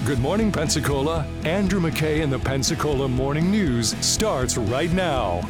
Good Morning Pensacola. Andrew McKay and the Pensacola Morning News starts right now.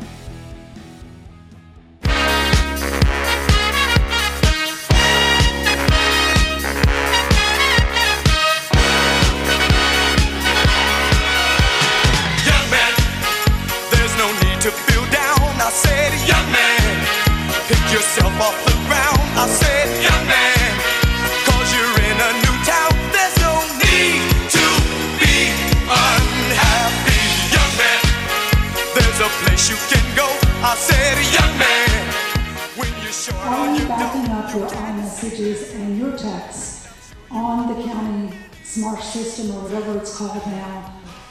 Young man, there's no need to feel down. I said, young man, pick yourself off the ground. I said, young man, 'cause you're in a new town. There's no need to be unhappy. Young man, there's a place you can go. I said, young man, when you're short Are on you your backing dough. up your iMessages and your texts on the county smart system or whatever it's called now?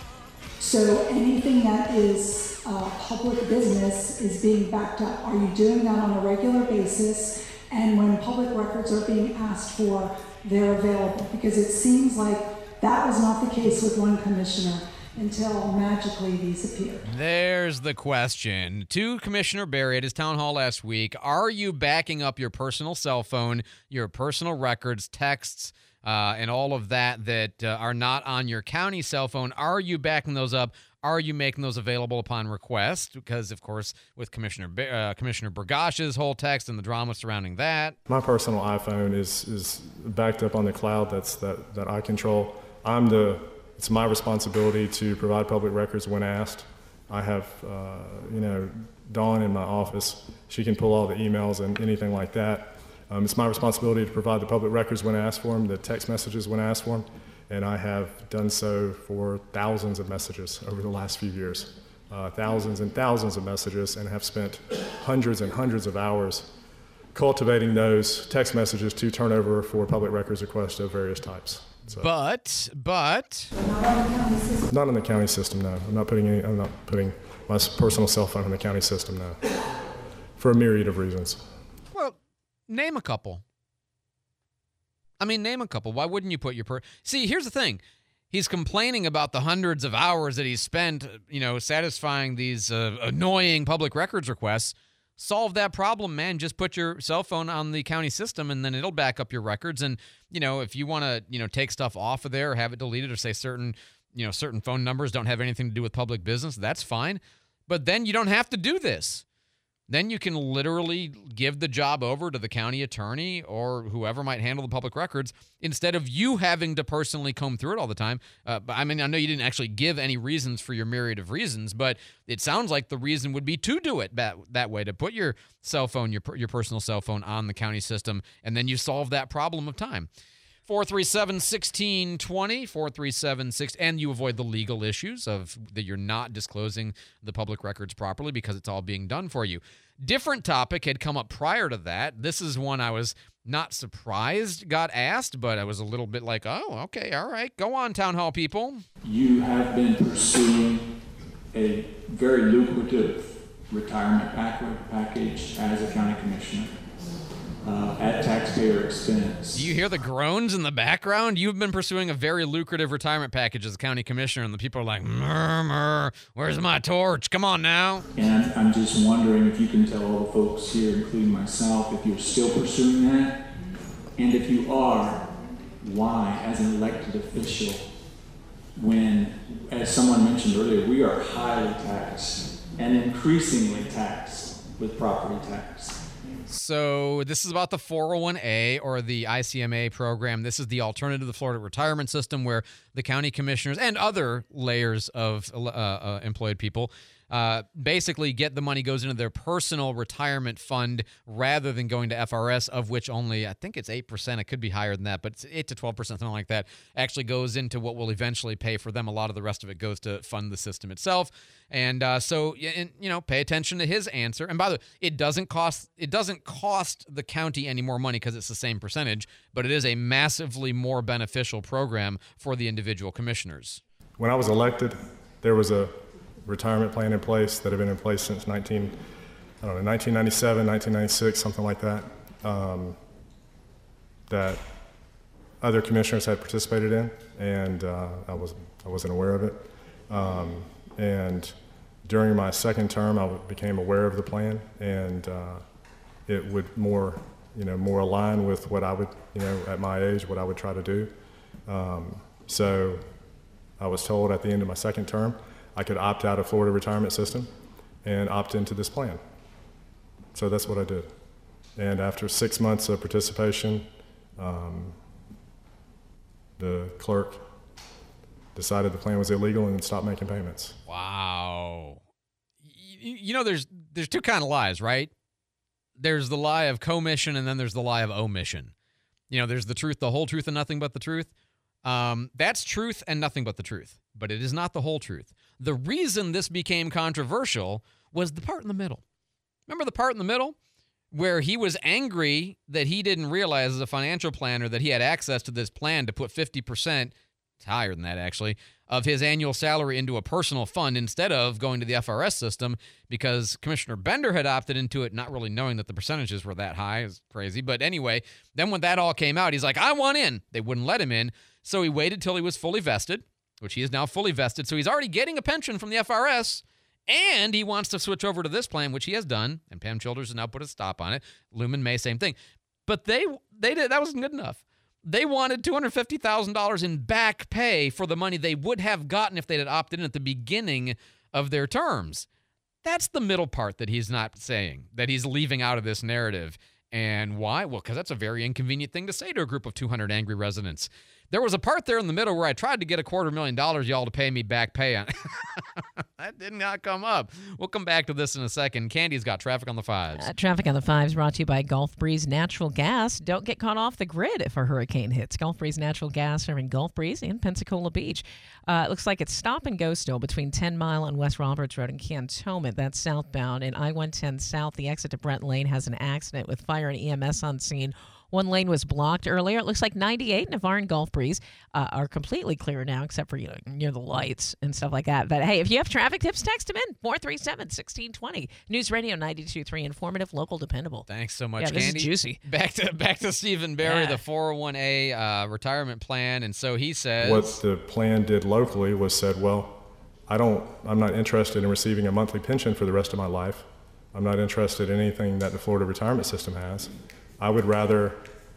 So anything that is public business is being backed up. Are you doing that on a regular basis? And when public records are being asked for, they're available? Because it seems like that was not the case with one commissioner until magically these appeared. There's the question. To Commissioner Berry at his town hall last week, are you backing up your personal cell phone, your personal records, texts, and all of that are not on your county cell phone? Are you backing those up? Are you making those available upon request? Because, of course, with Commissioner Burgash's whole text and the drama surrounding that. My personal iPhone is backed up on the cloud that I control. It's my responsibility to provide public records when asked. I have, Dawn in my office. She can pull all the emails and anything like that. It's my responsibility to provide the public records when asked for them, the text messages when asked for them, and I have done so for thousands of messages over the last few years. Thousands and thousands of messages, and have spent hundreds and hundreds of hours cultivating those text messages to turn over for public records requests of various types. So, But not in the county system, no. I'm not putting my personal cell phone in the county system, no. For a myriad of reasons. well, name a couple. Name a couple. Why wouldn't you put your See, here's the thing. He's complaining about the hundreds of hours that he's spent, satisfying these annoying public records requests. Solve that problem, man. Just put your cell phone on the county system, and then it'll back up your records. And, if you want to, take stuff off of there or have it deleted or say certain phone numbers don't have anything to do with public business, that's fine. But then you don't have to do this. Then you can literally give the job over to the county attorney or whoever might handle the public records instead of you having to personally comb through it all the time. I know you didn't actually give any reasons for your myriad of reasons, but it sounds like the reason would be to do it that way, to put your cell phone, your personal cell phone on the county system, and then you solve that problem of time. 437-1620, 437-6, and you avoid the legal issues of that you're not disclosing the public records properly because it's all being done for you. Different topic had come up prior to that. This is one I was not surprised got asked, but I was a little bit like, oh, okay, all right, go on, town hall people. You have been pursuing a very lucrative retirement package as a county commissioner. At taxpayer expense. Do you hear the groans in the background? You've been pursuing a very lucrative retirement package as a county commissioner, and the people are like, murmur, where's my torch? Come on now. And I'm just wondering if you can tell all the folks here, including myself, if you're still pursuing that, and if you are, why, as an elected official, when, as someone mentioned earlier, we are highly taxed and increasingly taxed with property tax. So this is about the 401A or the ICMA program. This is the alternative to the Florida retirement system where the county commissioners and other layers of employed people basically get the money goes into their personal retirement fund rather than going to FRS, of which only, I think it's 8%. It could be higher than that, but it's 8 to 12%, something like that, actually goes into what will eventually pay for them. A lot of the rest of it goes to fund the system itself. And pay attention to his answer. And by the way, it doesn't cost the county any more money because it's the same percentage, but it is a massively more beneficial program for the individual commissioners. When I was elected, there was a retirement plan in place that had been in place since 1997, 1996, something like that, that other commissioners had participated in, and I wasn't aware of it. And during my second term, I became aware of the plan, and it would more align with what I would, at my age, what I would try to do. So I was told at the end of my second term I could opt out of Florida retirement system and opt into this plan. So that's what I did. And after 6 months of participation, the clerk decided the plan was illegal and stopped making payments. Wow. You know, there's two kind of lies, right? There's the lie of commission, and then there's the lie of omission. You know, there's the truth, the whole truth, and nothing but the truth. That's truth and nothing but the truth, but it is not the whole truth. The reason this became controversial was the part in the middle. Remember the part in the middle where he was angry that he didn't realize as a financial planner that he had access to this plan to put 50%, it's higher than that actually, of his annual salary into a personal fund instead of going to the FRS system, because Commissioner Bender had opted into it not really knowing that the percentages were that high. It's crazy. But anyway, then when that all came out, he's like, I want in. They wouldn't let him in. So he waited till he was fully vested, which he is now fully vested. So he's already getting a pension from the FRS, and he wants to switch over to this plan, which he has done, and Pam Childers has now put a stop on it. Lumen May, same thing. But they did, that wasn't good enough. They wanted $250,000 in back pay for the money they would have gotten if they had opted in at the beginning of their terms. That's the middle part that he's not saying, that he's leaving out of this narrative. And why? Well, because that's a very inconvenient thing to say to a group of 200 angry residents. There was a part there in the middle where I tried to get $250,000 y'all to pay me back pay on. That did not come up. We'll come back to this in a second. Candy's got Traffic on the Fives. Traffic on the Fives brought to you by Gulf Breeze Natural Gas. Don't get caught off the grid if a hurricane hits. Gulf Breeze Natural Gas serving Gulf Breeze and Pensacola Beach. It looks like it's stop and go still between 10 Mile and West Roberts Road in Cantonment. That's southbound. And I-110 South, the exit to Brent Lane, has an accident with fire and EMS on scene. One lane was blocked earlier. It looks like 98, Navarre and Gulf Breeze are completely clear now, except for, near the lights and stuff like that. But, hey, if you have traffic tips, text them in, 437-1620. News Radio 92.3, informative, local, dependable. Thanks so much, Candy. Candy. This is juicy. Back to Stephen Barry, the 401A retirement plan. And so he says... What the plan did locally was said, well, I'm not interested in receiving a monthly pension for the rest of my life. I'm not interested in anything that the Florida retirement system has. I would rather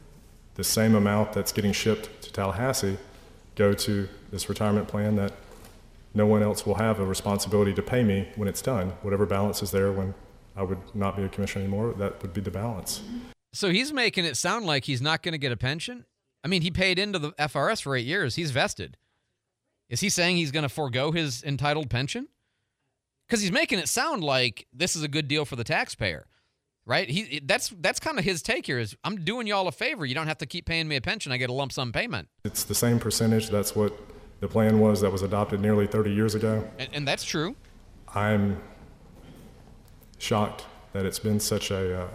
the same amount that's getting shipped to Tallahassee go to this retirement plan that no one else will have a responsibility to pay me when it's done. Whatever balance is there when I would not be a commissioner anymore, that would be the balance. So he's making it sound like he's not going to get a pension? I mean, he paid into the FRS for 8 years. He's vested. Is he saying he's going to forego his entitled pension? Because he's making it sound like this is a good deal for the taxpayer. Right? That's kind of his take here is, I'm doing y'all a favor. You don't have to keep paying me a pension. I get a lump sum payment. It's the same percentage. That's what the plan was that was adopted nearly 30 years ago. And that's true. I'm shocked that it's been such a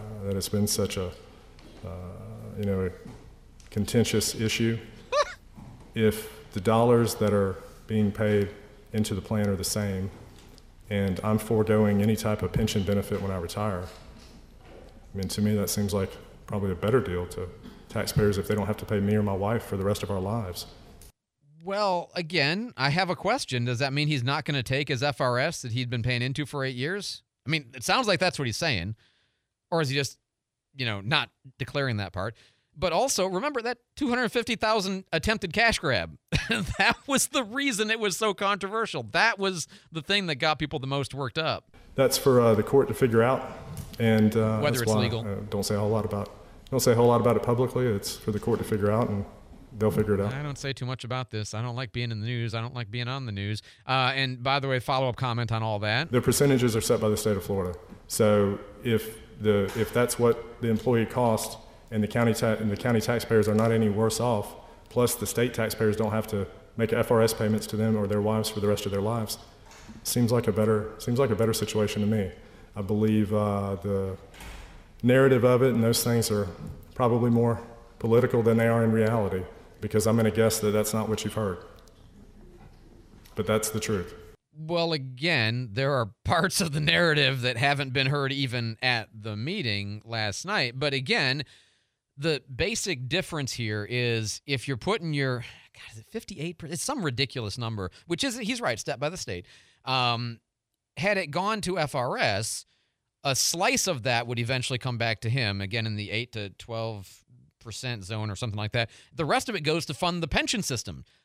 contentious issue. If the dollars that are being paid into the plan are the same, and I'm foregoing any type of pension benefit when I retire, I mean, to me, that seems like probably a better deal to taxpayers if they don't have to pay me or my wife for the rest of our lives. Well, again, I have a question. Does that mean he's not going to take his FRS that he'd been paying into for 8 years? I mean, it sounds like that's what he's saying. Or is he just, not declaring that part? But also, remember that $250,000 attempted cash grab. That was the reason it was so controversial. That was the thing that got people the most worked up. That's for the court to figure out. And whether it's legal. Don't say a whole lot about it publicly. It's for the court to figure out, and they'll figure it out. I don't say too much about this. I don't like being in the news. I don't like being on the news. And by the way, follow-up comment on all that. The percentages are set by the state of Florida. So if that's what the employee costs, and the county taxpayers are not any worse off, plus the state taxpayers don't have to make FRS payments to them or their wives for the rest of their lives, seems like a better situation to me. I believe the narrative of it and those things are probably more political than they are in reality, because I'm going to guess that that's not what you've heard. But that's the truth. Well, again, there are parts of the narrative that haven't been heard even at the meeting last night. But again, the basic difference here is if you're putting your, is it 58%? It's some ridiculous number, which is, he's right, step by the state. Had it gone to FRS, a slice of that would eventually come back to him, again, in the 8 to 12% zone or something like that. The rest of it goes to fund the pension system,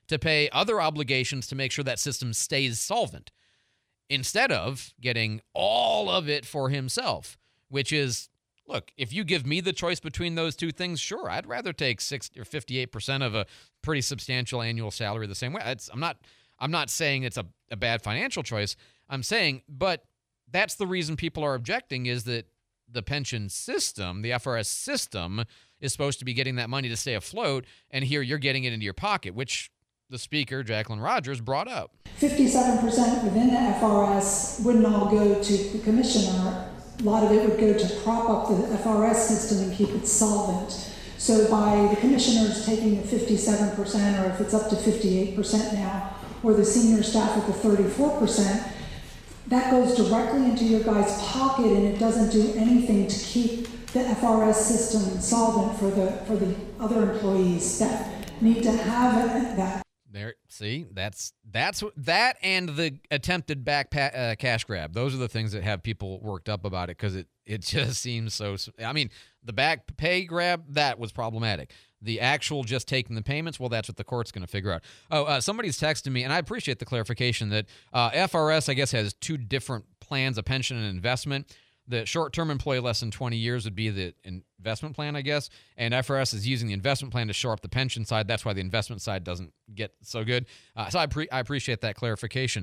to pay other obligations to make sure that system stays solvent, instead of getting all of it for himself, which is, look, if you give me the choice between those two things, sure, I'd rather take 60 or 58% of a pretty substantial annual salary the same way. I'm not saying it's a bad financial choice. I'm saying, but that's the reason people are objecting, is that the pension system, the FRS system, is supposed to be getting that money to stay afloat, and here you're getting it into your pocket, which the speaker, Jacqueline Rogers, brought up. 57% within the FRS wouldn't all go to the commissioner. A lot of it would go to prop up the FRS system and keep it solvent. So by the commissioners taking the 57%, or if it's up to 58% now, or the senior staff at the 34%, that goes directly into your guy's pocket, and it doesn't do anything to keep the FRS system solvent for the other employees that need to have that. There, see, that's that, and the attempted back cash grab. Those are the things that have people worked up about it, because it just seems so. I mean, the back pay grab, that was problematic. The actual just taking the payments, well, that's what the court's going to figure out. Oh, somebody's texted me, and I appreciate the clarification that FRS, I guess, has two different plans, a pension and investment. The short-term employee less than 20 years would be the investment plan, I guess, and FRS is using the investment plan to shore up the pension side. That's why the investment side doesn't get so good. So I appreciate that clarification.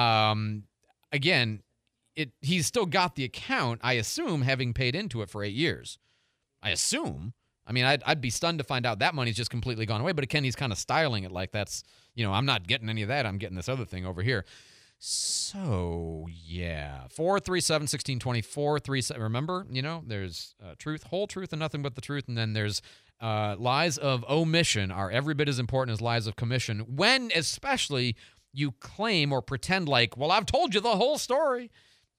Again, he's still got the account, I assume, having paid into it for 8 years. I assume. I mean, I'd be stunned to find out that money's just completely gone away, but again, he's kind of styling it like that's, I'm not getting any of that. I'm getting this other thing over here. So, yeah, 437-1620, 437. Remember, there's truth, whole truth, and nothing but the truth. And then there's lies of omission are every bit as important as lies of commission, when especially you claim or pretend like, well, I've told you the whole story.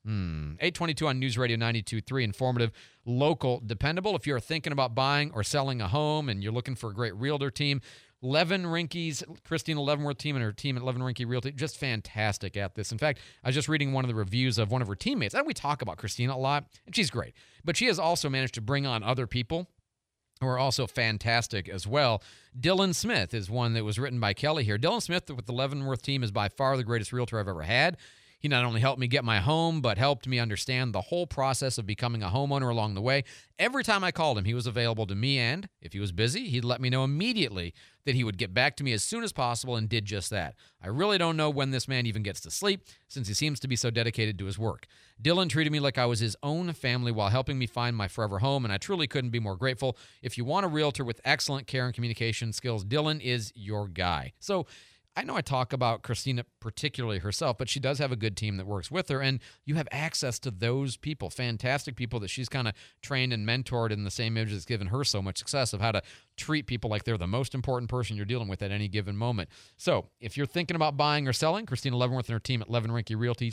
822 on News Radio 92.3, informative, local, dependable. If you're thinking about buying or selling a home and you're looking for a great realtor team, Levin Rinke's Christina Leavenworth team and her team at Levin Rinke Realty, just fantastic at this. In fact, I was just reading one of the reviews of one of her teammates, and we talk about Christina a lot, and she's great. But she has also managed to bring on other people who are also fantastic as well. Dylan Smith is one that was written by Kelly here. Dylan Smith with the Leavenworth team is by far the greatest realtor I've ever had. He not only helped me get my home, but helped me understand the whole process of becoming a homeowner along the way. Every time I called him, he was available to me, and if he was busy, he'd let me know immediately that he would get back to me as soon as possible, and did just that. I really don't know when this man even gets to sleep, since he seems to be so dedicated to his work. Dylan treated me like I was his own family while helping me find my forever home, and I truly couldn't be more grateful. If you want a realtor with excellent care and communication skills, Dylan is your guy. So I know I talk about Christina particularly herself, but she does have a good team that works with her, and you have access to those people, fantastic people that she's kind of trained and mentored in the same image that's given her so much success of how to treat people like they're the most important person you're dealing with at any given moment. So if you're thinking about buying or selling, Christina Leavenworth and her team at Levin Rinke Realty,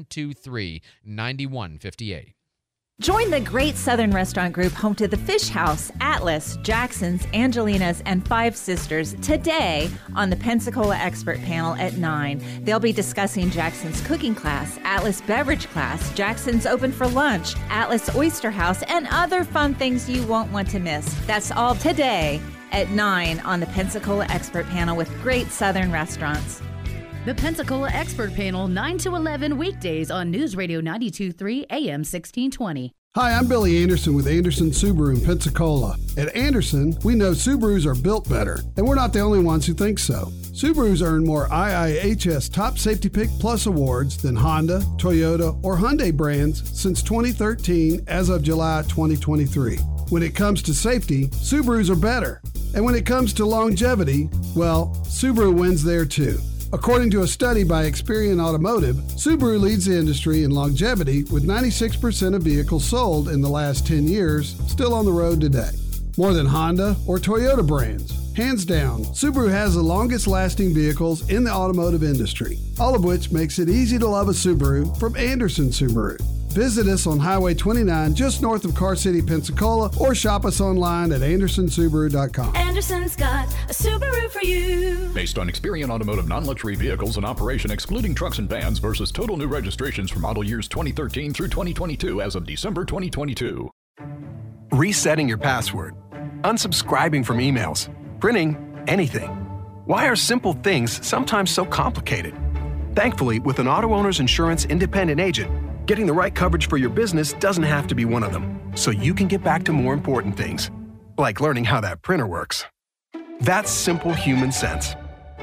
723-9158. Join the Great Southern Restaurant Group home to the Fish House, Atlas, Jackson's, Angelina's, and Five Sisters today on the Pensacola Expert Panel at 9. They'll be discussing Jackson's cooking class, Atlas beverage class, Jackson's open for lunch, Atlas Oyster House, and other fun things you won't want to miss. That's all today at 9 on the Pensacola Expert Panel with Great Southern Restaurants. The Pensacola Expert Panel, 9 to 11 weekdays on News Radio 92.3 AM 1620. Hi, I'm Billy Anderson with Anderson Subaru in Pensacola. At Anderson, we know Subarus are built better, and we're not the only ones who think so. Subarus earn more IIHS Top Safety Pick Plus awards than Honda, Toyota, or Hyundai brands since 2013 as of July 2023. When it comes to safety, Subarus are better. And when it comes to longevity, well, Subaru wins there too. According to a study by Experian Automotive, Subaru leads the industry in longevity with 96% of vehicles sold in the last 10 years still on the road today. More than Honda or Toyota brands. Hands down, Subaru has the longest lasting vehicles in the automotive industry, all of which makes it easy to love a Subaru from Anderson Subaru. Visit us on Highway 29 just north of Car City, Pensacola, or shop us online at andersonsubaru.com. Anderson's got a Subaru for you. Based on Experian Automotive non-luxury vehicles in operation excluding trucks and vans versus total new registrations for model years 2013 through 2022 as of December 2022. Resetting your password, unsubscribing from emails, printing anything. Why are simple things sometimes so complicated? Thankfully, with an Auto Owners Insurance independent agent, getting the right coverage for your business doesn't have to be one of them, so you can get back to more important things, like learning how that printer works. That's simple human sense.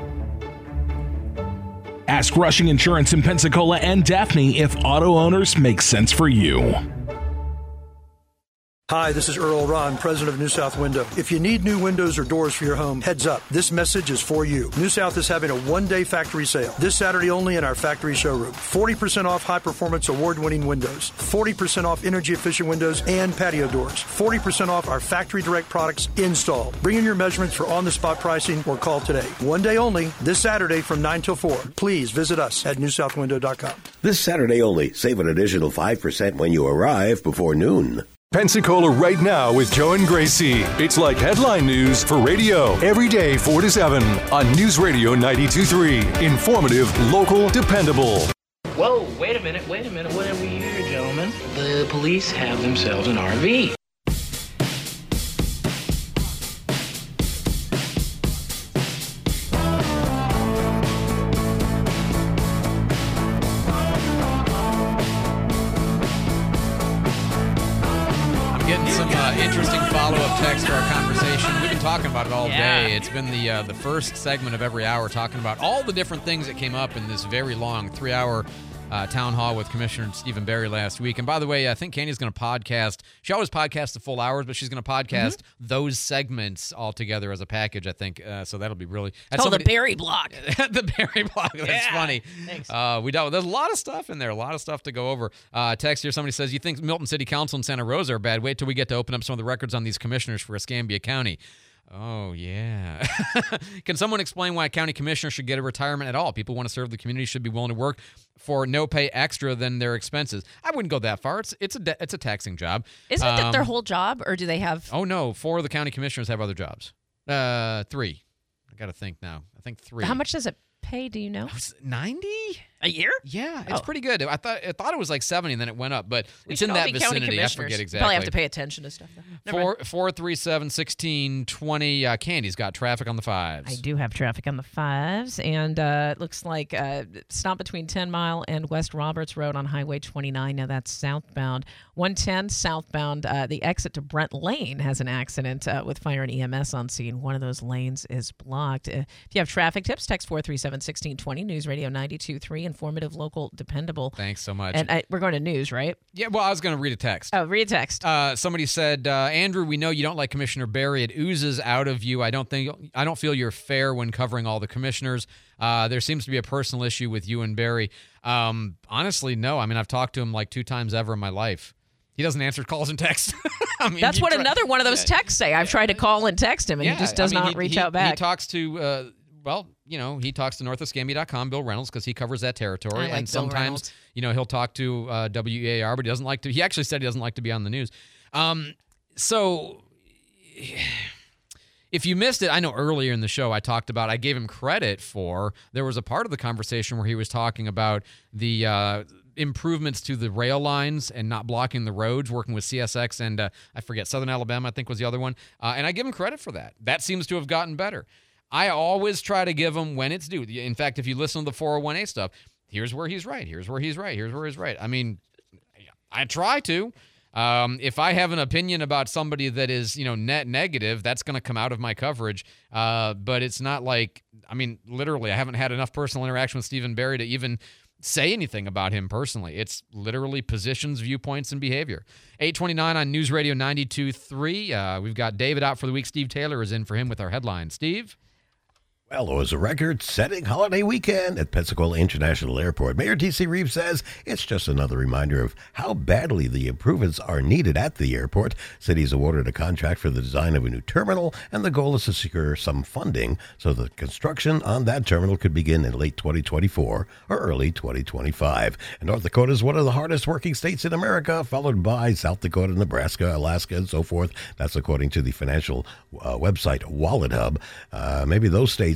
Ask Rushing Insurance in Pensacola and Daphne if auto owners make sense for you. Hi, this is Earl Ron, president of New South Window. If you need new windows or doors for your home, heads up. This message is for you. New South is having a one-day factory sale this Saturday only in our factory showroom. 40% off high-performance award-winning windows, 40% off energy-efficient windows and patio doors, 40% off our factory direct products installed. Bring in your measurements for on-the-spot pricing or call today. One day only, this Saturday from 9 till 4. Please visit us at newsouthwindow.com. This Saturday only, save an additional 5% when you arrive before noon. Pensacola right now with Joe and Gracie. It's like headline news for radio. Every day 4 to 7 on News Radio 92.3. Informative, local, dependable. Whoa, wait a minute. What have we here, gentlemen? The police have themselves an RV. Interesting follow-up text to our conversation. We've been talking about it all day. It's been the first segment of every hour talking about all the different things that came up in this very long 3-hour town hall with Commissioner Stephen Barry last week. And by the way, I think Candy's going to podcast. She always podcasts the full hours, but she's going to podcast those segments all together as a package, I think. So that'll be really... It's called the Barry Block. The Barry Block. That's funny. Thanks. There's a lot of stuff in there, a lot of stuff to go over. Text here, somebody says, you think Milton City Council and Santa Rosa are bad? Wait till we get to open up some of the records on these commissioners for Escambia County. Oh, yeah. Can someone explain why a county commissioner should get a retirement at all? People want to serve the community, should be willing to work for no pay extra than their expenses. I wouldn't go that far. It's a taxing job. Isn't that their whole job, or do they have... Oh, no. 4 of the county commissioners have other jobs. 3. I got to think now. I think 3. How much does it pay, do you know? 90? A year? Yeah, it's pretty good. I thought it was like 70, and then it went up, but it's in that vicinity. I forget exactly. Probably have to pay attention to stuff. 437-1620. Candy's got traffic on the 5s. I do have traffic on the 5s, and it looks like stop between 10 Mile and West Roberts Road on Highway 29. Now that's southbound. 110 southbound. The exit to Brent Lane has an accident with fire and EMS on scene. One of those lanes is blocked. If you have traffic tips, text 437-1620. News Radio 92.3. Informative, local, dependable. Thanks so much. And we're going to news, right? Yeah, well, I was going to read a text. Oh, read a text. Somebody said, Andrew, we know you don't like Commissioner Barry. It oozes out of you. I don't feel you're fair when covering all the commissioners. There seems to be a personal issue with you and Barry. Honestly, no. I mean, I've talked to him like 2 times ever in my life. He doesn't answer calls and texts. I mean, that's what another one of those texts say. I've tried to call and text him, and he just does not reach out back. He talks to... he talks to NorthEscambia.com, Bill Reynolds, because he covers that territory. And sometimes, he'll talk to WEAR, but he doesn't like to. He actually said he doesn't like to be on the news. So if you missed it, I know earlier in the show I gave him credit for, there was a part of the conversation where he was talking about the improvements to the rail lines and not blocking the roads, working with CSX and I forget, Southern Alabama, I think was the other one. And I give him credit for that. That seems to have gotten better. I always try to give him when it's due. In fact, if you listen to the 401A stuff, here's where he's right, here's where he's right, here's where he's right. I mean, I try to. If I have an opinion about somebody that is, net negative, that's going to come out of my coverage. But it's not like, literally, I haven't had enough personal interaction with Stephen Barry to even say anything about him personally. It's literally positions, viewpoints, and behavior. 8:29 on News Radio 92.3. We've got David out for the week. Steve Taylor is in for him with our headlines. Steve? Well, it was a record-setting holiday weekend at Pensacola International Airport. Mayor T.C. Reeves says it's just another reminder of how badly the improvements are needed at the airport. City's awarded a contract for the design of a new terminal, and the goal is to secure some funding so that construction on that terminal could begin in late 2024 or early 2025. And North Dakota is one of the hardest-working states in America, followed by South Dakota, Nebraska, Alaska, and so forth. That's according to the financial website Wallet Hub. Maybe those states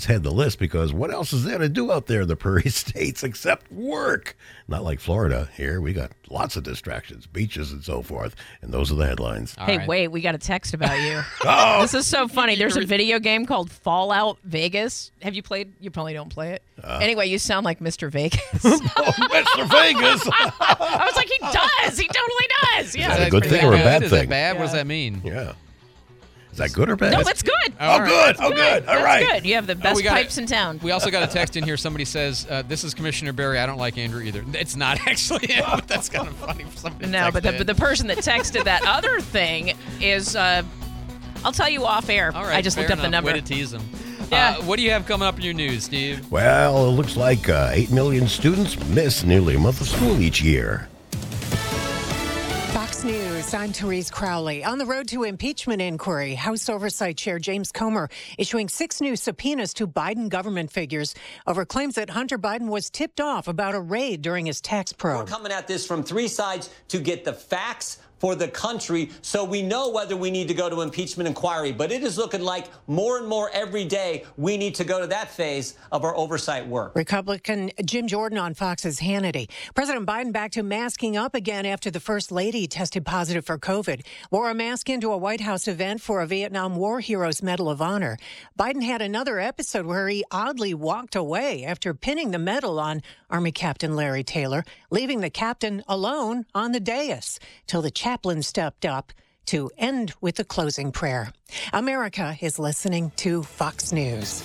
states head the list because what else is there to do out there in the prairie states except work? Not like Florida. Here we got lots of distractions, beaches and so forth, and those are the headlines. Hey, wait, we got a text about you. Oh! This is so funny. There's a video game called Fallout Vegas. Have you played? You probably don't play it. Anyway, you sound like Mr. Vegas. Mr. Vegas! I was like, he does. He totally does. Yeah. Is that a good thing or a bad Is thing? that bad? What does that mean? Yeah. Is that good or bad? No, it's good. Oh, good. Oh, good. All right. That's good. You have the best pipes in town. We also got a text in here. Somebody says, this is Commissioner Barry. I don't like Andrew either. It's not actually him, but that's kind of funny for somebody to No, but text in. the person that texted that other thing is, I'll tell you off air. All right, I just looked fair up the enough. number. Way to tease him. Yeah. What do you have coming up in your news, Steve? Well, it looks like 8 million students miss nearly a month of school each year. Fox News, I'm Therese Crowley. On the road to impeachment inquiry, House Oversight Chair James Comer issuing 6 new subpoenas to Biden government figures over claims that Hunter Biden was tipped off about a raid during his tax probe. We're coming at this from 3 sides to get the facts for the country so we know whether we need to go to impeachment inquiry. But it is looking like more and more every day we need to go to that phase of our oversight work. Republican Jim Jordan on Fox's Hannity. President Biden back to masking up again after the First Lady tested positive for COVID. Wore a mask into a White House event for a Vietnam War Heroes Medal of Honor. Biden had another episode where he oddly walked away after pinning the medal on Army Captain Larry Taylor, leaving the captain alone on the dais till the chaplain stepped up to end with the closing prayer. America is listening to Fox News.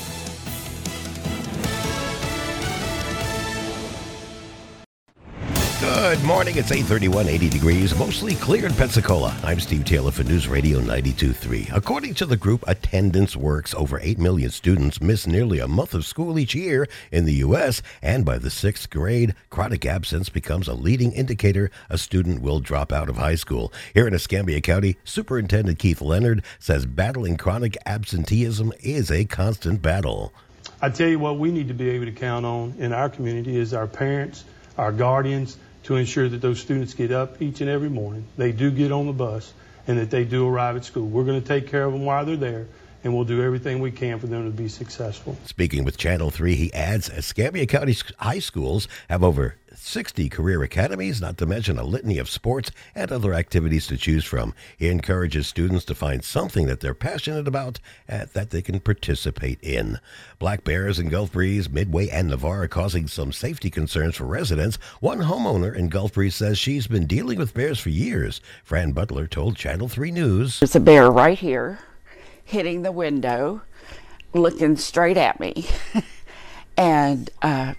Good morning. It's 8:31, 80 degrees, mostly clear in Pensacola. I'm Steve Taylor for News Radio 92.3. According to the group Attendance Works, over 8 million students miss nearly a month of school each year in the U.S., and by the 6th grade, chronic absence becomes a leading indicator a student will drop out of high school. Here in Escambia County, Superintendent Keith Leonard says battling chronic absenteeism is a constant battle. I tell you what we need to be able to count on in our community is our parents, our guardians, to ensure that those students get up each and every morning, they do get on the bus, and that they do arrive at school. We're going to take care of them while they're there, and we'll do everything we can for them to be successful. Speaking with Channel 3, he adds Escambia County high schools have over 60 career academies, not to mention a litany of sports and other activities to choose from. He encourages students to find something that they're passionate about and that they can participate in. Black bears in Gulf Breeze, Midway, and Navarre are causing some safety concerns for residents. One homeowner in Gulf Breeze says she's been dealing with bears for years. Fran Butler told Channel 3 News. There's a bear right here hitting the window, looking straight at me. And,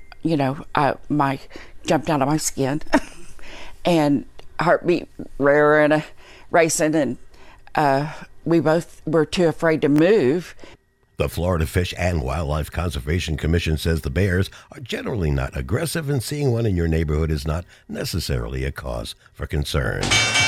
my jumped out of my skin and heartbeat racing, and we both were too afraid to move. The Florida Fish and Wildlife Conservation Commission says the bears are generally not aggressive, and seeing one in your neighborhood is not necessarily a cause for concern.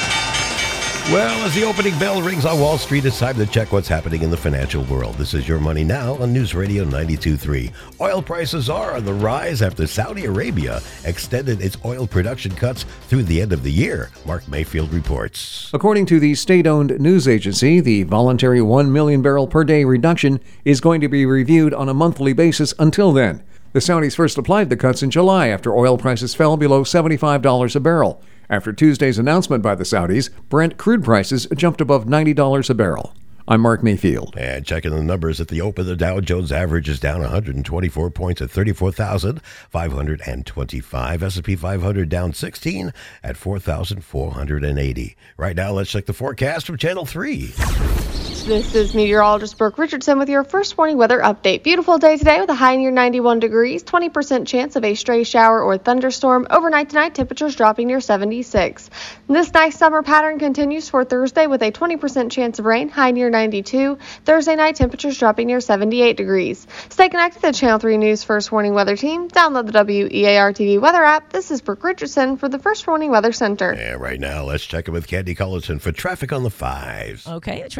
Well, as the opening bell rings on Wall Street, it's time to check what's happening in the financial world. This is Your Money Now on News Radio 92.3. Oil prices are on the rise after Saudi Arabia extended its oil production cuts through the end of the year. Mark Mayfield reports. According to the state-owned news agency, the voluntary 1 million barrel per day reduction is going to be reviewed on a monthly basis until then. The Saudis first applied the cuts in July after oil prices fell below $75 a barrel. After Tuesday's announcement by the Saudis, Brent crude prices jumped above $90 a barrel. I'm Mark Mayfield. And checking the numbers at the open, the Dow Jones average is down 124 points at 34,525. S&P 500 down 16 at 4,480. Right now, let's check the forecast from Channel 3. This is meteorologist Brooke Richardson with your first warning weather update. Beautiful day today with a high near 91 degrees, 20% chance of a stray shower or thunderstorm. Overnight tonight, temperatures dropping near 76. This nice summer pattern continues for Thursday with a 20% chance of rain, high near 92. Thursday night, temperatures dropping near 78 degrees. Stay connected to the Channel 3 News First Warning Weather Team. Download the WEAR TV weather app. This is Brooke Richardson for the First Warning Weather Center. And right now, let's check in with Candy Cullerton for traffic on the 5s. Okay, the traffic is brought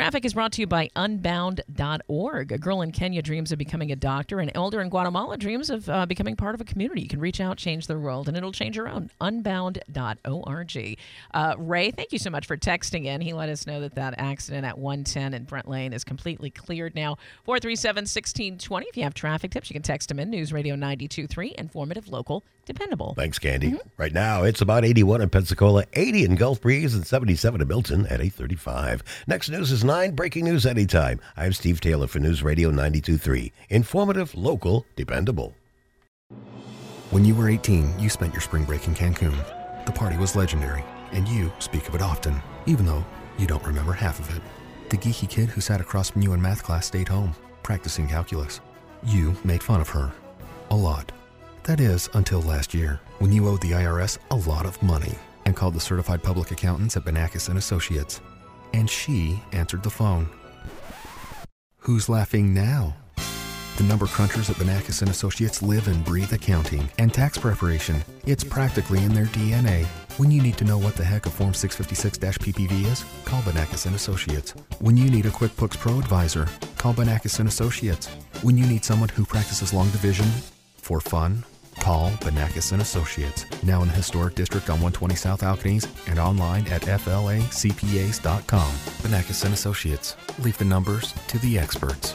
brought to you by Unbound.org. A girl in Kenya dreams of becoming a doctor. An elder in Guatemala dreams of becoming part of a community. You can reach out, change the world, and it'll change your own. Unbound.org. Ray, thank you so much for texting in. He let us know that accident at 110 in Brent Lane is completely cleared now. 437-1620. If you have traffic tips, you can text them in. News Radio 92.3. Informative, local, dependable. Thanks, Candy. Right now, it's about 81 in Pensacola, 80 in Gulf Breeze, and 77 in Milton at 8:35. Next news is 9. Breaking news anytime. I'm Steve Taylor for News Radio 92.3. Informative, local, dependable. When you were 18, you spent your spring break in Cancun. The party was legendary, and you speak of it often, even though you don't remember half of it. The geeky kid who sat across from you in math class stayed home, practicing calculus. You made fun of her. A lot. That is, until last year, when you owed the IRS a lot of money and called the certified public accountants at Banakis & Associates. And she answered the phone. Who's laughing now? The number crunchers at Banakis & Associates live and breathe accounting and tax preparation. It's practically in their DNA. When you need to know what the heck a Form 656-PPV is, call Banakis & Associates. When you need a QuickBooks Pro advisor, call Banakis & Associates. When you need someone who practices long division for fun, call Banakis & Associates. Now in the Historic District on 120 South Alcanese and online at flacpas.com. Banakis & Associates. Leave the numbers to the experts.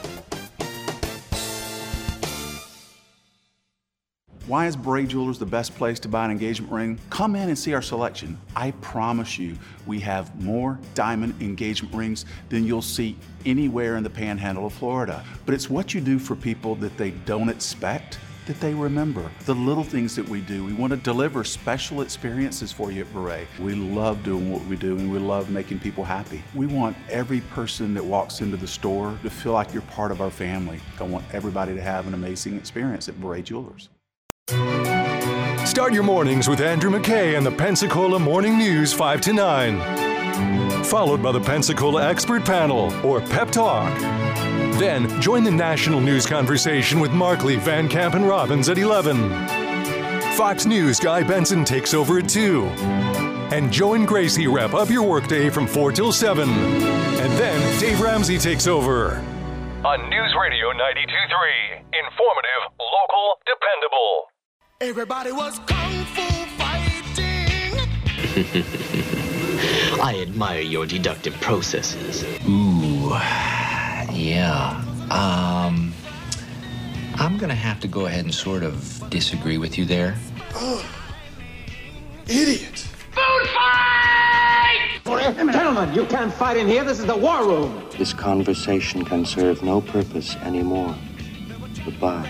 Why is Beret Jewelers the best place to buy an engagement ring? Come in and see our selection. I promise you, we have more diamond engagement rings than you'll see anywhere in the panhandle of Florida. But it's what you do for people that they don't expect that they remember. The little things that we do. We want to deliver special experiences for you at Beret. We love doing what we do and we love making people happy. We want every person that walks into the store to feel like you're part of our family. I want everybody to have an amazing experience at Beret Jewelers. Start your mornings with Andrew McKay and the Pensacola Morning News 5 to 9. Followed by the Pensacola Expert Panel or Pep Talk. Then join the national news conversation with Markley, Van Camp, and Robbins at 11. Fox News' Guy Benson takes over at 2. And Joe and Gracie wrap up your workday from 4 till 7. And then Dave Ramsey takes over. On News Radio 92.3. Informative, local, dependable. Everybody was kung fu fighting. I admire your deductive processes. Ooh, yeah. I'm gonna have to go ahead and sort of disagree with you there. Idiot. Food fight! Gentlemen, you can't fight in here. This is the war room. This conversation can serve no purpose anymore. Goodbye.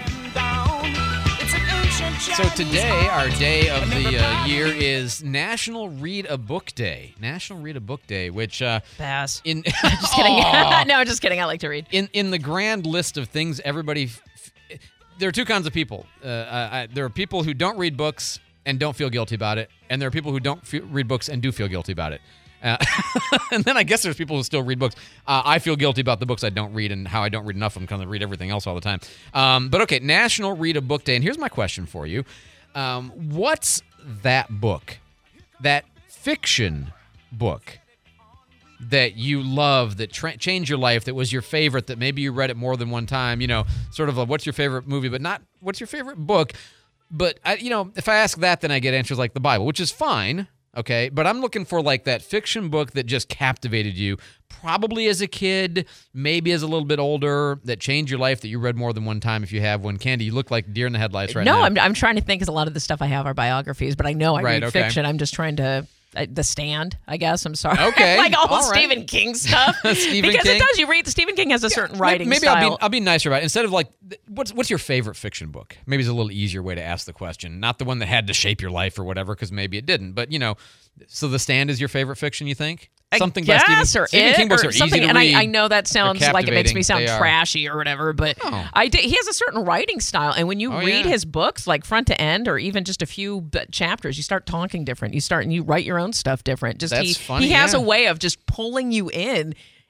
So today, our day of the year is National Read a Book Day. National Read a Book Day, which pass. Just kidding. No, just kidding. I like to read. In the grand list of things, everybody. There are two kinds of people. There are people who don't read books and don't feel guilty about it, and there are people who don't read books and do feel guilty about it. And then I guess there's people who still read books. I feel guilty about the books I don't read and how I don't read enough of them because I read everything else all the time. But okay, National Read a Book Day. And here's my question for you. What's that book, that fiction book that you love, that changed your life, that was your favorite, that maybe you read it more than one time? You know, sort of a what's your favorite movie, but not what's your favorite book. But, if I ask that, then I get answers like the Bible, which is fine. Okay, but I'm looking for like that fiction book that just captivated you, probably as a kid, maybe as a little bit older, that changed your life, that you read more than one time if you have one. Candy, you look like deer in the headlights right now. No, I'm trying to think because a lot of the stuff I have are biographies, but I know I read fiction. I'm just trying to... The Stand, I guess. I'm sorry. Okay. Like all Stephen King stuff. Stephen because King? It does. You read, Stephen King has a certain writing style. Maybe I'll be nicer about it. Instead of like, what's your favorite fiction book? Maybe it's a little easier way to ask the question. Not the one that had to shape your life or whatever, because maybe it didn't. But, so The Stand is your favorite fiction, you think? Something by Stephen King books are easy to read. And I know that sounds like it makes me sound trashy or whatever, but he has a certain writing style, and when you read his books, like front to end, or even just a few chapters, you start talking different. You write your own stuff different. He has a way of just pulling you in.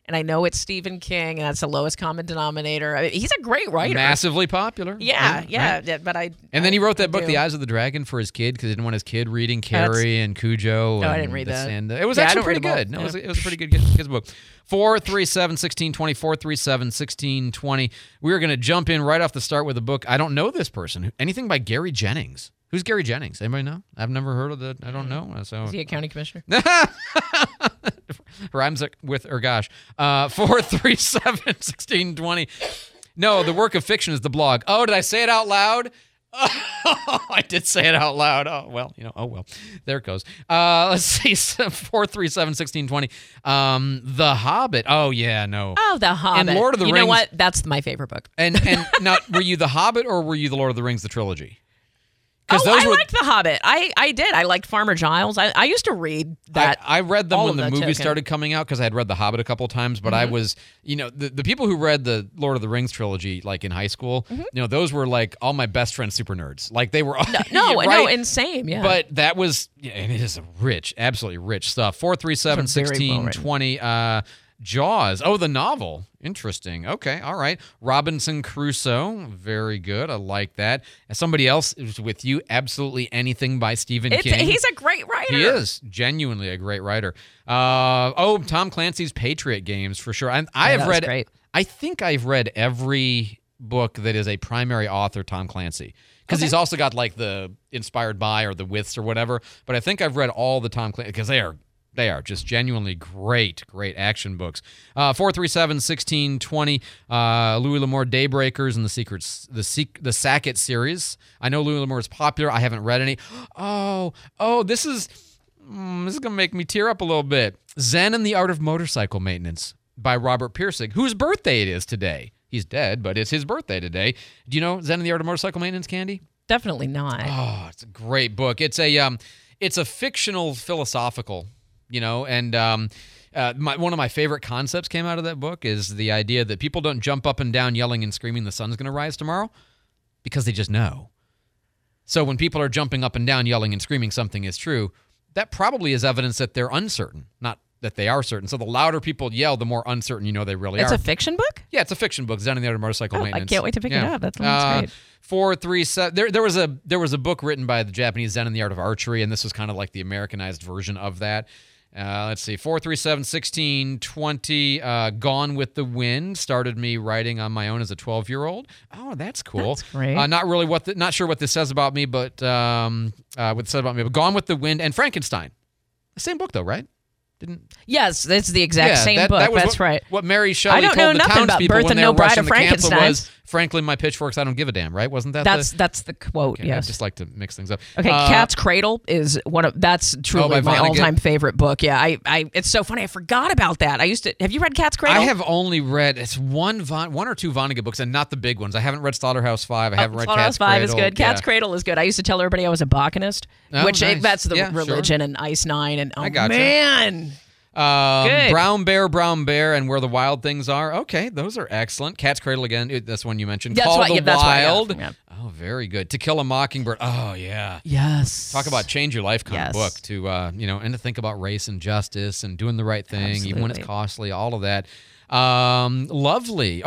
and I know it's Stephen King, and that's the lowest common denominator. I mean, he's a great writer. Massively popular. Yeah, Right. but I. And then he wrote that book, do. The Eyes of the Dragon, for his kid because he didn't want his kid reading Carrie and Cujo. No, I and didn't read that. And it was Yeah, I actually don't pretty read them all. good. No, it was a pretty good kids book. 437-1620, 437-1620. We're going to jump in right off the start with a book. I don't know this person. Anything by Gary Jennings. Who's Gary Jennings? Anybody know? I've never heard of the. I don't know. So Is he a county commissioner? Rhymes with gosh. 437-1620. No, the work of fiction is the blog. Oh, did I say it out loud? Oh, I did say it out loud. Oh, well, there it goes. Let's see, 437-1620. The Hobbit. Oh, yeah, no. Oh, The Hobbit. And Lord of the Rings. You know what? That's my favorite book. And now, were you The Hobbit or were you the Lord of the Rings, the trilogy? Oh, I liked The Hobbit. I did. I liked Farmer Giles. I used to read that. I read them all when of the the movie Tolkien. started coming out because I had read The Hobbit a couple of times, but I was, the people who read the Lord of the Rings trilogy, like in high school, those were like all my best friends super nerds. Like they were all, No, right? insane, yeah. But that was, and it is absolutely rich stuff. 437-1620. Jaws. Oh, the novel. Interesting. Okay. All right. Robinson Crusoe. Very good. I like that. And somebody else is with you. Absolutely anything by Stephen King. He's a great writer. He is genuinely a great writer. Tom Clancy's Patriot Games for sure. And I have read. Great. I think I've read every book that is a primary author Tom Clancy. Because he's also got like the inspired by or the withs or whatever. But I think I've read all the Tom Clancy because they are just genuinely great action books. 437-1620. Louis L'Amour Daybreakers and the Sackett series. I know Louis L'Amour is popular. I haven't read any. Oh, this is gonna make me tear up a little bit. Zen and the Art of Motorcycle Maintenance by Robert Pirsig, whose birthday it is today. He's dead, but it's his birthday today. Do you know Zen and the Art of Motorcycle Maintenance, Candy? Definitely not. Oh, it's a great book. It's a fictional philosophical. And one of my favorite concepts came out of that book is the idea that people don't jump up and down yelling and screaming the sun's going to rise tomorrow because they just know. So when people are jumping up and down yelling and screaming something is true, that probably is evidence that they're uncertain, not that they are certain. So the louder people yell, the more uncertain they really are. It's a fiction book? Yeah, it's a fiction book. Zen and the Art of Motorcycle Maintenance. I can't wait to pick it up. That's great. 437. There was a book written by the Japanese Zen and the Art of Archery, and this was kind of like the Americanized version of that. Let's see, 437-1620. Gone with the Wind started me writing on my own as a 12-year-old. Oh, that's cool. That's great. Not sure what this says about me, but Gone with the Wind and Frankenstein. The same book though, right? Yes, it's the exact same book. That's right. What Mary Shelley told the townspeople when they were rushing the castle was, "Frankly, my pitchforks, I don't give a damn." Right? Wasn't that? That's the quote. Okay, yes. I just like to mix things up. Okay, Cat's Cradle is that's truly my all-time favorite book. Yeah, I it's so funny. I forgot about that. Have you read Cat's Cradle? I have only read one or two Vonnegut books, and not the big ones. I haven't read Slaughterhouse-Five. I haven't read Cat's Cradle. Slaughterhouse-Five is good. Cat's Cradle is good. I used to tell everybody I was a Botanist, nice. That's the religion and Ice Nine and I gotcha. Man. Brown Bear, and Where the Wild Things Are. Okay, those are excellent. Cat's Cradle again. That's one you mentioned. Call the Wild. Oh, very good. To Kill a Mockingbird. Oh, yeah. Yes. Talk about change your life kind of book to and to think about race and justice and doing the right thing, even when it's costly. All of that. Lovey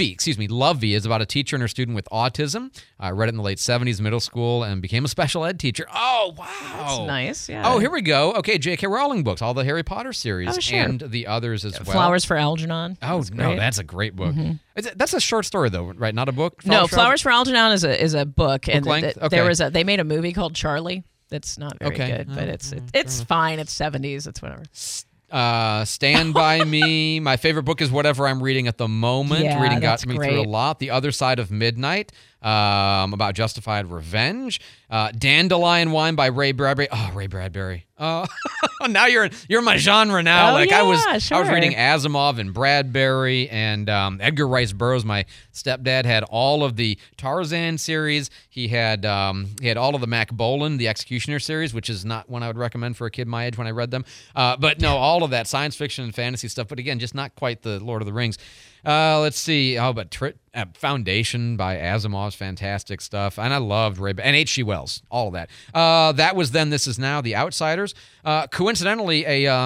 is about a teacher and her student with autism. I read it in the late 70s, middle school, and became a special ed teacher. Oh, wow. That's nice, yeah. Oh, here we go. Okay, J.K. Rowling books, all the Harry Potter series, sure. and the others as well. Flowers for Algernon. Oh, no, that's a great book. Mm-hmm. That's a short story, though, right? Not a book? Flowers for Algernon is a book. And length? They made a movie called Charlie that's not very good, but it's fine. It's 70s. It's whatever. Stand By Me. My favorite book is whatever I'm reading at the moment. Reading got me through a lot. The Other Side of Midnight, about justified revenge. Dandelion Wine by Ray Bradbury. Oh, Ray Bradbury. Now you're my genre now. I was reading Asimov and Bradbury and Edgar Rice Burroughs. My stepdad had all of the Tarzan series. He had all of the Mac Bolan, the Executioner series, which is not one I would recommend for a kid my age when I read them. But no, all of that science fiction and fantasy stuff. But again, just not quite the Lord of the Rings. Let's see. But Foundation by Asimov's fantastic stuff. And I loved Ray and H.G. Wells, all of that. That was Then, This Is Now, The Outsiders. Coincidentally,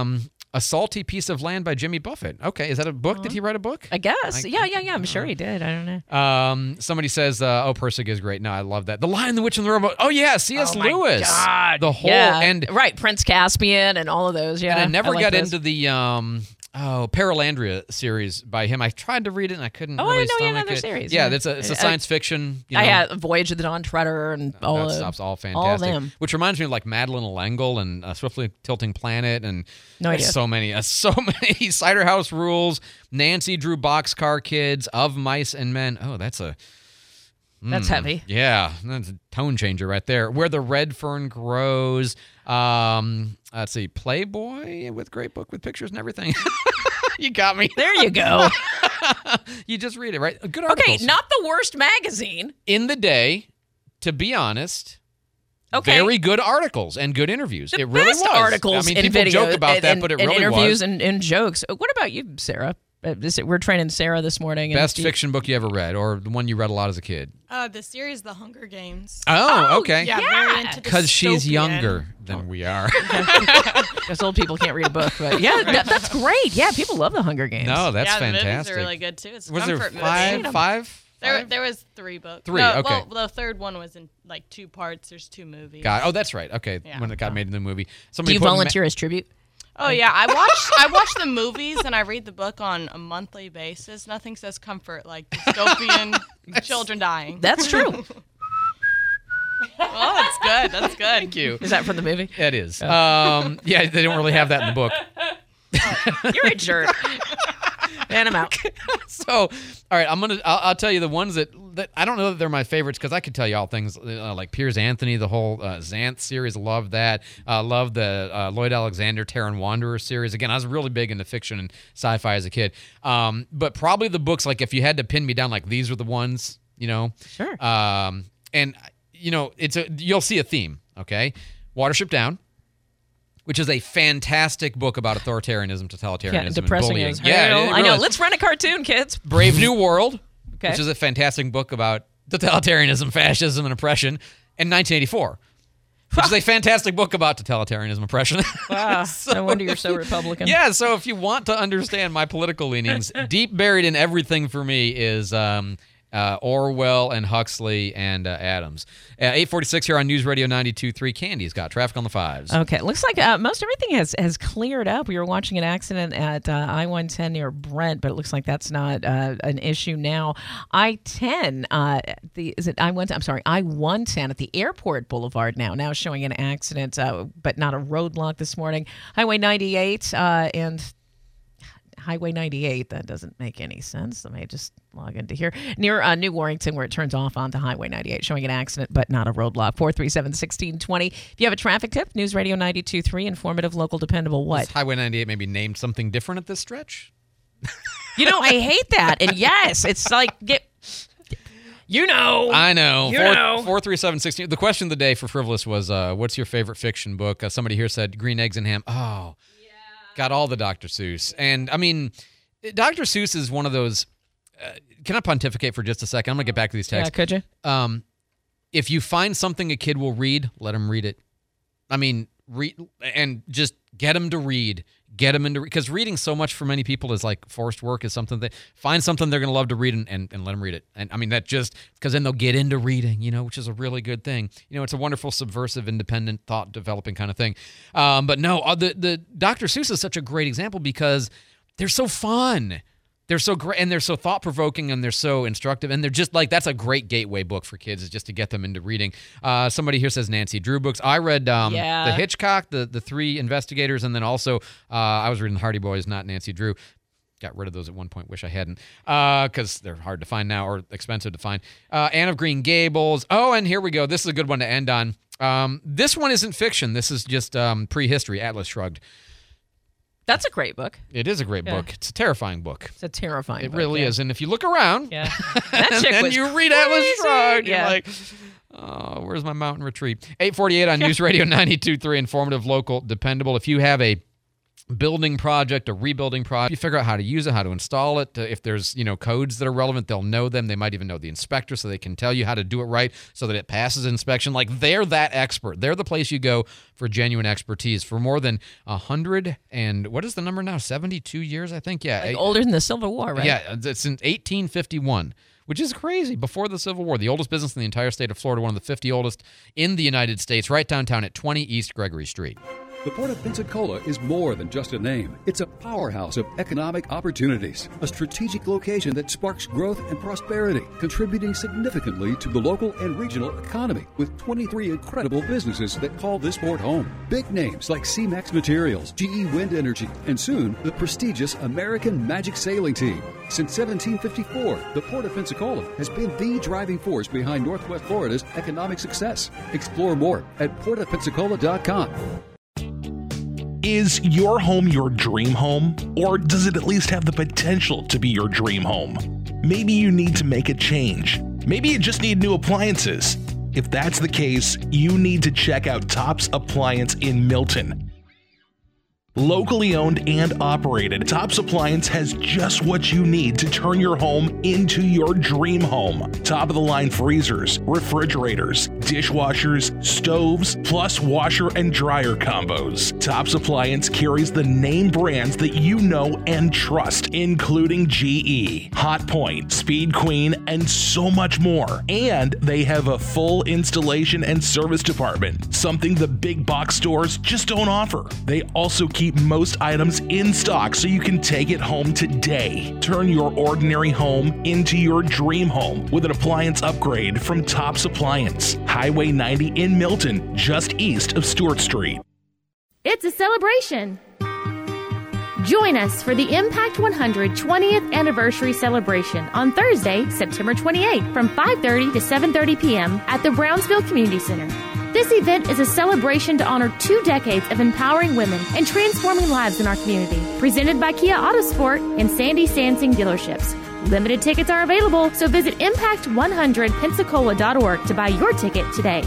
A Salty Piece of Land by Jimmy Buffett. Okay, is that a book? Did he write a book? I guess. Yeah. I'm sure he did. I don't know. Somebody says, Persica is great. No, I love that. The Lion, the Witch, and the Robot. Oh, yeah, C.S. Lewis. God. The whole, and right, Prince Caspian and all of those, yeah. And I never like got those. into the Paralandria series by him. I tried to read it, and I couldn't really I know stomach another it. series. Yeah, it's a science fiction. I had Voyage of the Dawn Treader and all that of stuff's all fantastic. All of them. Which reminds me of like Madeline L'Engle and Swiftly Tilting Planet and No idea. so many Cider House Rules, Nancy Drew Boxcar Kids, Of Mice and Men. Oh, that's heavy. Yeah, that's a tone changer right there. Where the Red Fern Grows. Let's see, Playboy with great book with pictures and everything. You got me. There you go. You just read it, right? Good articles. Okay, not the worst magazine. In the day, to be honest, okay. Very good articles and good interviews. The it really best was. articles I mean, and people videos joke about that, and, but it and really interviews was. and jokes. What about you, Sarah? We're training Sarah this morning. Best fiction book you ever read, or the one you read a lot as a kid? The series The Hunger Games. Oh, okay. Yeah, very into Because she's dystopian. younger than we are. Because old people can't read a book. But yeah, that's great. Yeah, people love The Hunger Games. No, that's the fantastic. movies are really good too. It's a was there comfort movie. five? There was 3 books. 3, no, okay. Well, the third one was in like 2 parts. There's 2 movies. Oh, that's right. Okay, Yeah. when it got made in the movie. Do Somebody you put volunteer as tribute? Oh yeah, I watch the movies and I read the book on a monthly basis. Nothing says comfort like dystopian children dying. That's true. Oh, that's good. That's good. Thank you. Is that from the movie? It is. Yeah, they don't really have that in the book. You're a jerk. And I'm out. So, all right, I'll tell you the ones that I don't know that they're my favorites because I could tell you all things like Piers Anthony, the whole Xanth series. Love that. Love the Lloyd Alexander Terran Wanderer series. Again, I was really big into fiction and sci-fi as a kid. But probably the books, like if you had to pin me down, like these were the ones, Sure. And you'll see a theme. Okay, Watership Down, which is a fantastic book about authoritarianism, totalitarianism, Yeah, depressing and bullying. as hell. I know. is. Let's run a cartoon, kids. Brave New World, Okay. which is a fantastic book about totalitarianism, fascism, and oppression, and 1984, which is a fantastic book about totalitarianism, oppression. Wow. No wonder you're so Republican. Yeah, so if you want to understand my political leanings, deep buried in everything for me is Orwell and Huxley and Adams. 8:46 here on News Radio 92.3. Candy's got traffic on the 5s. Okay, looks like most everything has cleared up. We were watching an accident at I-110 near Brent, but it looks like that's not an issue now. I-10, is it I-110? I'm sorry, I-110 at the Airport Boulevard now showing an accident, but not a roadblock this morning. Highway 98 and Highway 98, that doesn't make any sense. Let me just log into here. Near New Warrington, where it turns off onto Highway 98, showing an accident, but not a roadblock. 437-1620. If you have a traffic tip, News Radio 92.3, informative, local, dependable, what? Is Highway 98 maybe named something different at this stretch? I hate that. And yes, it's like, I know. You know. 437-16. The question of the day for Frivolous was, what's your favorite fiction book? Somebody here said Green Eggs and Ham. Oh, got all the Dr. Seuss. And, I mean, Dr. Seuss is one of those... can I pontificate for just a second? I'm going to get back to these texts. Yeah, could you? If you find something a kid will read, let him read it. I mean, read and just get him to read. Get them into, because reading so much for many people is like forced work, is something that find something they're going to love to read and let them read it. And I mean, that just because then they'll get into reading, which is a really good thing. It's a wonderful, subversive, independent, thought developing kind of thing. But no, the Dr. Seuss is such a great example because they're so fun. They're so great, and they're so thought-provoking, and they're so instructive, and they're just like, that's a great gateway book for kids, is just to get them into reading. Somebody here says Nancy Drew books. I read the Hitchcock, the 3 investigators, and then also I was reading the Hardy Boys, not Nancy Drew. Got rid of those at one point, wish I hadn't, because they're hard to find now or expensive to find. Anne of Green Gables. Oh, and here we go. This is a good one to end on. This one isn't fiction. This is just prehistory, Atlas Shrugged. That's a great book. It is a great book. It's a terrifying book. It's a terrifying book. It really is. And if you look around, that chick and was you read Atlas Shrugged, Yeah. you're like, oh, where's my mountain retreat? 848 on News Radio 92.3, informative, local, dependable. If you have a building project, a rebuilding project. You figure out how to use it, how to install it. If there's, codes that are relevant, they'll know them. They might even know the inspector, so they can tell you how to do it right so that it passes inspection. Like, they're that expert. They're the place you go for genuine expertise. For more than 100 and, what is the number now? 72 years, I think? Yeah. Like older than the Civil War, right? Yeah, it's in 1851. Which is crazy. Before the Civil War, the oldest business in the entire state of Florida, one of the 50 oldest in the United States, right downtown at 20 East Gregory Street. The Port of Pensacola is more than just a name. It's a powerhouse of economic opportunities, a strategic location that sparks growth and prosperity, contributing significantly to the local and regional economy, with 23 incredible businesses that call this port home. Big names like C-Max Materials, GE Wind Energy, and soon the prestigious American Magic Sailing Team. Since 1754, the Port of Pensacola has been the driving force behind Northwest Florida's economic success. Explore more at portofpensacola.com. Is your home your dream home? Or does it at least have the potential to be your dream home? Maybe you need to make a change. Maybe you just need new appliances. If that's the case, you need to check out Tops Appliance in Milton. Locally owned and operated, Tops Appliance has just what you need to turn your home into your dream home. Top-of-the-line freezers, refrigerators, dishwashers, stoves, plus washer and dryer combos. Tops Appliance carries the name brands that you know and trust, including GE, Hotpoint, Speed Queen, and so much more. And they have a full installation and service department, something the big box stores just don't offer. They also keep most items in stock so you can take it home today. Turn your ordinary home into your dream home with an appliance upgrade from Tops Appliance. Highway 90 in Milton, just east of Stewart Street. It's a celebration. Join us for the Impact 100 20th Anniversary Celebration on Thursday, September 28th from 5:30 to 7:30 p.m. at the Brownsville Community Center. This event is a celebration to honor 2 decades of empowering women and transforming lives in our community. Presented by Kia Autosport and Sandy Sansing Dealerships. Limited tickets are available, so visit impact100pensacola.org to buy your ticket today.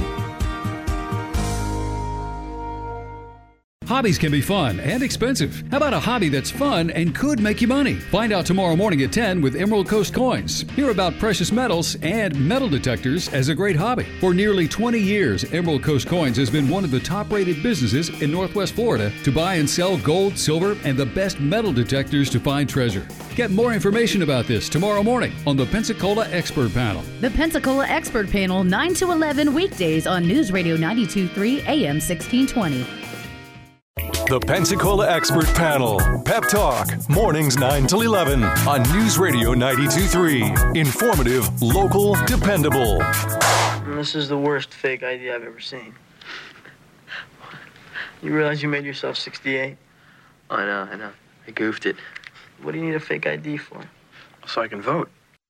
Hobbies can be fun and expensive. How about a hobby that's fun and could make you money? Find out tomorrow morning at 10 with Emerald Coast Coins. Hear about precious metals and metal detectors as a great hobby. For nearly 20 years, Emerald Coast Coins has been one of the top-rated businesses in Northwest Florida to buy and sell gold, silver, and the best metal detectors to find treasure. Get more information about this tomorrow morning on the Pensacola Expert Panel. The Pensacola Expert Panel, 9 to 11 weekdays on News Radio 92.3 AM 1620. The Pensacola Expert Panel. Pep Talk. Mornings 9 till 11 on News Radio 92.3. Informative, local, dependable. This is the worst fake ID I've ever seen. You realize you made yourself 68? I know. I goofed it. What do you need a fake ID for? So I can vote.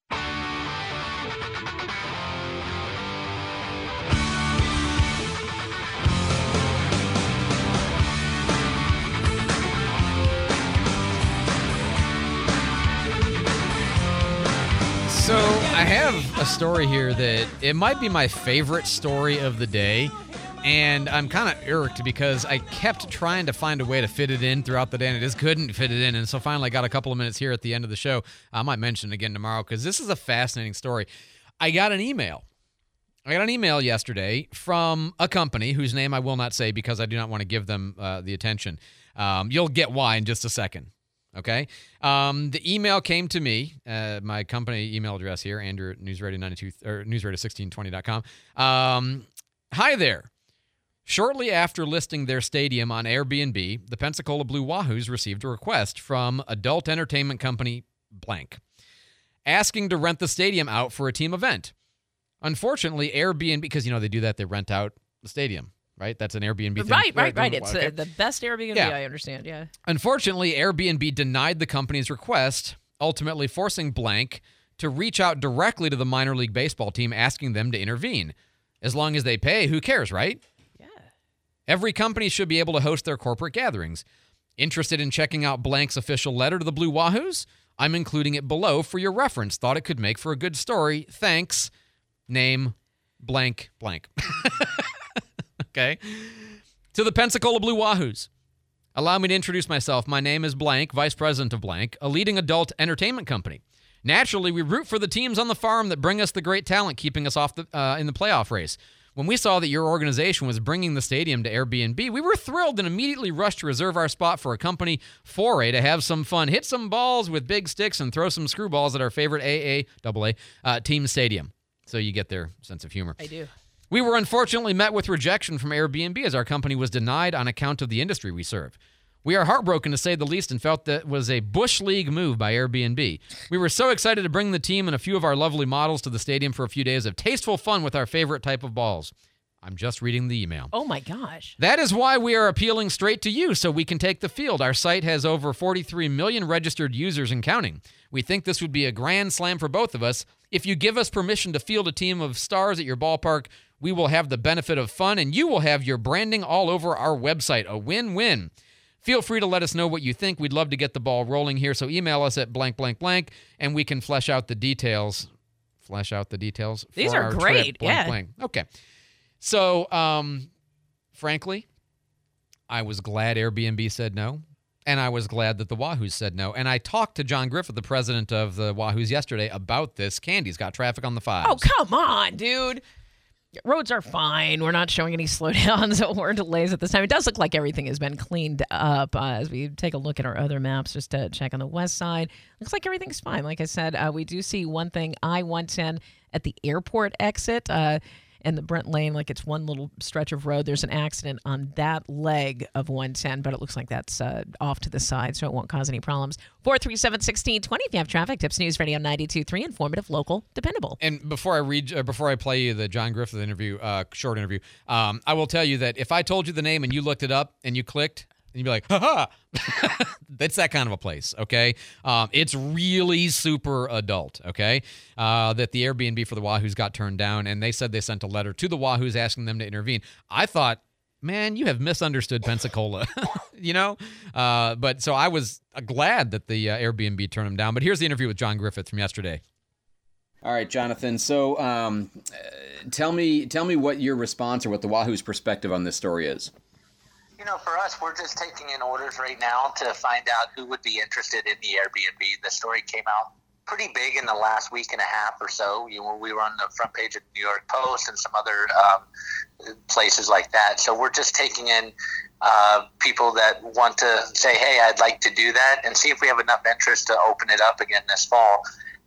So I have a story here that it might be my favorite story of the day, and I'm kind of irked because I kept trying to find a way to fit it in throughout the day, and I just couldn't fit it in, and so finally I got a couple of minutes here at the end of the show. I might mention it again tomorrow because this is a fascinating story. I got an email yesterday from a company whose name I will not say because I do not want to give them the attention. You'll get why in just a second. Okay. The email came to me, my company email address here, Andrew at newsradio92 or newsradio1620.com. Hi there. Shortly after listing their stadium on Airbnb, the Pensacola Blue Wahoos received a request from adult entertainment company blank, asking to rent the stadium out for a team event. Unfortunately, Airbnb, because they do that, they rent out the stadium. Right? That's an Airbnb thing. Right. It's the best Airbnb, I understand, yeah. Unfortunately, Airbnb denied the company's request, ultimately forcing blank to reach out directly to the minor league baseball team asking them to intervene. As long as they pay, who cares, right? Yeah. Every company should be able to host their corporate gatherings. Interested in checking out blank's official letter to the Blue Wahoos? I'm including it below for your reference. Thought it could make for a good story. Thanks. Name blank blank. Okay. To the Pensacola Blue Wahoos. Allow me to introduce myself. My name is blank, vice president of blank, a leading adult entertainment company. Naturally, we root for the teams on the farm that bring us the great talent, keeping us off in the playoff race. When we saw that your organization was bringing the stadium to Airbnb, we were thrilled and immediately rushed to reserve our spot for a company foray to have some fun, hit some balls with big sticks, and throw some screwballs at our favorite AA team stadium. So you get their sense of humor. I do. We were unfortunately met with rejection from Airbnb as our company was denied on account of the industry we serve. We are heartbroken, to say the least, and felt that was a Bush League move by Airbnb. We were so excited to bring the team and a few of our lovely models to the stadium for a few days of tasteful fun with our favorite type of balls. I'm just reading the email. Oh, my gosh. That is why we are appealing straight to you, so we can take the field. Our site has over 43 million registered users and counting. We think this would be a grand slam for both of us. If you give us permission to field a team of stars at your ballpark, we will have the benefit of fun, and you will have your branding all over our website. A win-win. Feel free to let us know what you think. We'd love to get the ball rolling here, so email us at blank, blank, blank, and we can flesh out the details. These are great, blank, blank. Okay. So, frankly, I was glad Airbnb said no, and I was glad that the Wahoos said no. And I talked to John Griffith, the president of the Wahoos, yesterday about this. Candy's got traffic on the 5s. Oh, come on, dude. Roads are fine. We're not showing any slowdowns or delays at this time. It does look like everything has been cleaned up as we take a look at our other maps just to check on the west side. Looks like everything's fine. Like I said, we do see one thing, I-110 at the airport exit and the Brent Lane, like it's one little stretch of road. There's an accident on that leg of 110, but it looks like that's off to the side, so it won't cause any problems. 437-1620 if you have traffic. Tips News Radio 92.3, informative, local, dependable. And before I play you the John Griffith interview, short interview, I will tell you that if I told you the name and you looked it up and you clicked, and you'd be like, ha-ha. That's that kind of a place, okay? It's really super adult, okay? That the Airbnb for the Wahoos got turned down, and they said they sent a letter to the Wahoos asking them to intervene. I thought, man, you have misunderstood Pensacola, you know? But so I was glad that the Airbnb turned them down. But here's the interview with John Griffith from yesterday. All right, Jonathan. So tell me what your response or what the Wahoos' perspective on this story is. You know, for us, we're just taking in orders right now to find out who would be interested in the Airbnb. The story came out pretty big in the last week and a half or so. We were on the front page of the New York Post and some other places like that. So we're just taking in people that want to say, hey, I'd like to do that, and see if we have enough interest to open it up again this fall.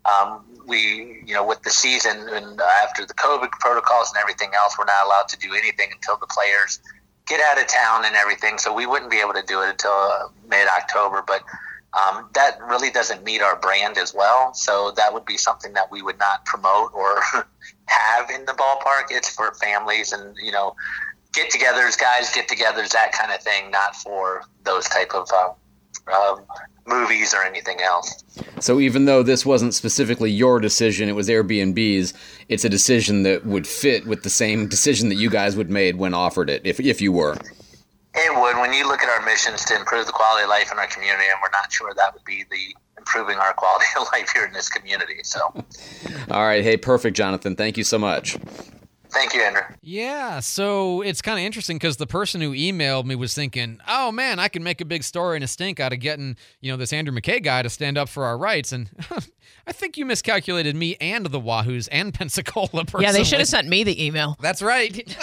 With the season and after the COVID protocols and everything else, we're not allowed to do anything until the players get out of town and everything, so we wouldn't be able to do it until mid-October, but that really doesn't meet our brand as well, so that would be something that we would not promote or have in the ballpark. It's for families and, get-togethers, guys get-togethers, that kind of thing, not for those type of movies or anything else. So even though this wasn't specifically your decision, it was Airbnb's, it's a decision that would fit with the same decision that you guys would made when offered it, if you were. It would. When you look at our missions to improve the quality of life in our community, and we're not sure that would be the improving our quality of life here in this community. So. All right. Hey, perfect, Jonathan. Thank you so much. Thank you, Andrew. Yeah, so it's kind of interesting because the person who emailed me was thinking, oh, man, I can make a big story and a stink out of getting, this Andrew McKay guy to stand up for our rights. And I think you miscalculated me and the Wahoos and Pensacola personally. Yeah, they should have sent me the email. That's right.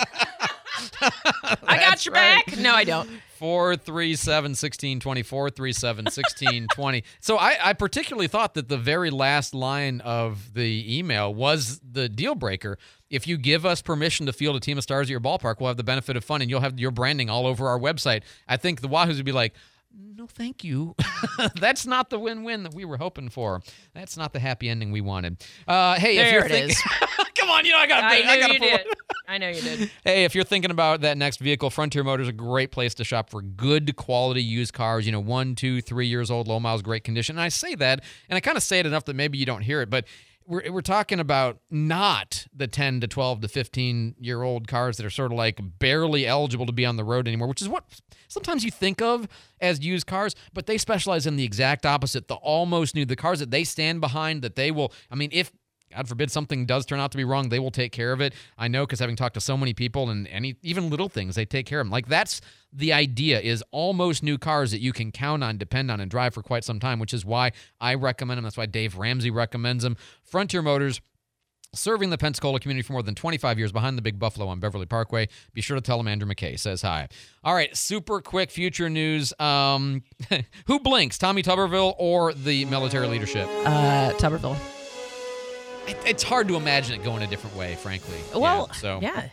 I got your back. No, I don't. 437-1620, 437-1620. So I particularly thought that the very last line of the email was the deal breaker. If you give us permission to field a team of stars at your ballpark, we'll have the benefit of fun, and you'll have your branding all over our website. I think the Wahoos would be like, no, thank you. That's not the win-win that we were hoping for. That's not the happy ending we wanted. Hey, there if you're it is. Come on, I know you did. Hey, if you're thinking about that next vehicle, Frontier Motors is a great place to shop for good quality used cars. 1, 2, 3 years old, low miles, great condition. And I say that, and I kind of say it enough that maybe you don't hear it, but we're talking about not the 10 to 12 to 15-year-old cars that are sort of like barely eligible to be on the road anymore, which is what sometimes you think of as used cars, but they specialize in the exact opposite, the almost new, the cars that they stand behind, that they will, if God forbid something does turn out to be wrong, they will take care of it. I know because having talked to so many people and even little things, they take care of them. Like that's the idea is almost new cars that you can count on, depend on, and drive for quite some time, which is why I recommend them. That's why Dave Ramsey recommends them. Frontier Motors, serving the Pensacola community for more than 25 years behind the Big Buffalo on Beverly Parkway. Be sure to tell them Andrew McKay says hi. All right, super quick future news. Who blinks, Tommy Tuberville or the military leadership? Tuberville. It's hard to imagine it going a different way, frankly. Well, yeah.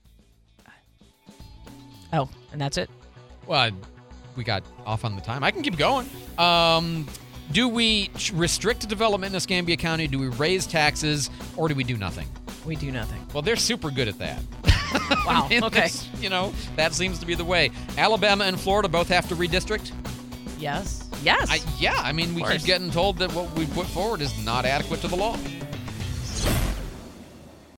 Oh, and that's it? Well, we got off on the time. I can keep going. Do we restrict development in Escambia County? Do we raise taxes? Or do we do nothing? We do nothing. Well, they're super good at that. Wow, okay. That seems to be the way. Alabama and Florida both have to redistrict? Yes. We keep getting told that what we put forward is not adequate to the law.